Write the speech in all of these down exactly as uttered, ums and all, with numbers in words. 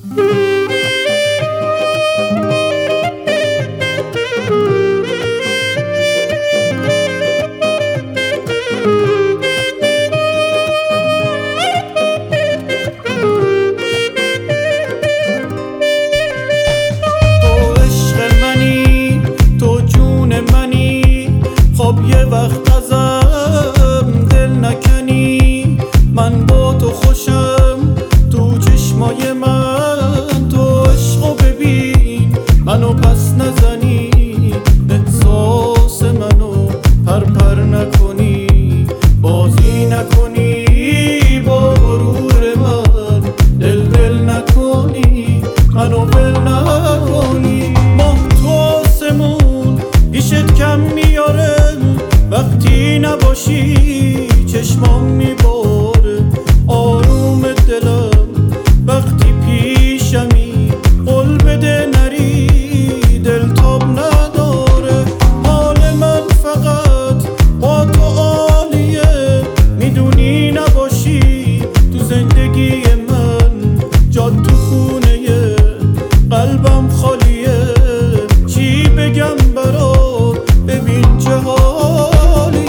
یه وقت ازم دل نکنی، من با تو خوشم، تو چشمای من تو عشقو ببین، منو پس نزنی، احساس منو پرپر نکنی، بازی نکنی با غرور من، دل دل نکنی، منو ول نکنی. ماه تو آسمون پیشت کم میاره، وقتی نباشی چشمام میباره، آروم دلم وقتی پیشمی، قول بده نری دل تاب نداره، حال من فقط با تو عالیه، میدونی نباشی تو زندگی من، جات تو خونه قلبم خالیه، چی بگم برات ببین چه حالیه.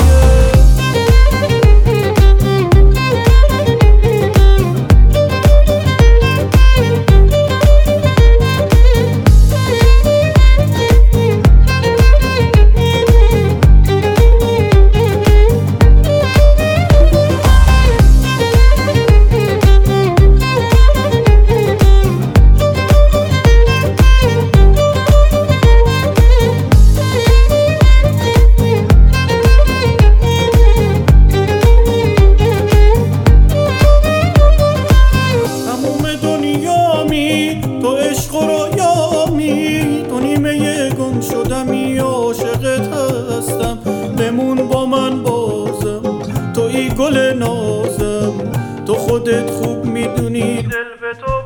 تو عشق و رویامی، تو نیمه گم شدمی، عاشقت هستم، بمون با من بازم، توی گل نازم، تو خودت خوب میدونی دل به تو